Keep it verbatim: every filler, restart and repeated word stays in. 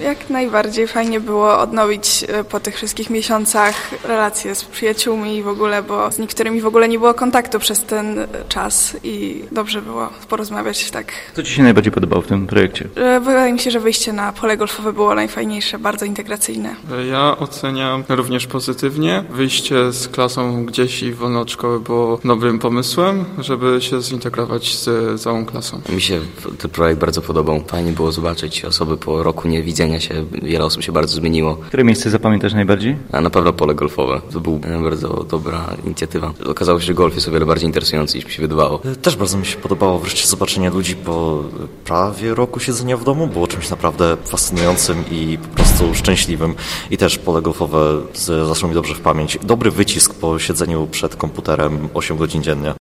Jak najbardziej fajnie było odnowić po tych wszystkich miesiącach relacje z przyjaciółmi i w ogóle, bo z niektórymi w ogóle nie było kontaktu przez ten czas i dobrze było porozmawiać tak. Co Ci się najbardziej podobało w tym projekcie? Wydaje mi się, że wyjście na pole golfowe było najfajniejsze, bardzo integracyjne. Ja oceniam również pozytywnie. Wyjście z klasą gdzieś i wolno od szkoły było dobrym pomysłem, żeby się zintegrować z całą klasą. Mi się ten projekt bardzo podobał. Fajnie było zobaczyć osoby po roku niewidzenia się. Wiele osób się bardzo zmieniło. Które miejsce zapamiętasz najbardziej? A na pewno pole golfowe. To była bardzo dobra inicjatywa. Okazało się, że golf jest o wiele bardziej interesujący niż mi się wydawało. Też bardzo mi się podobało wreszcie zobaczenie ludzi po prawie roku siedzenia w domu. Było czymś naprawdę fascynującym i po prostu szczęśliwym. I też pole golfowe zaszło mi dobrze w pamięć. Dobry wycisk po siedzeniu przed komputerem osiem godzin dziennie.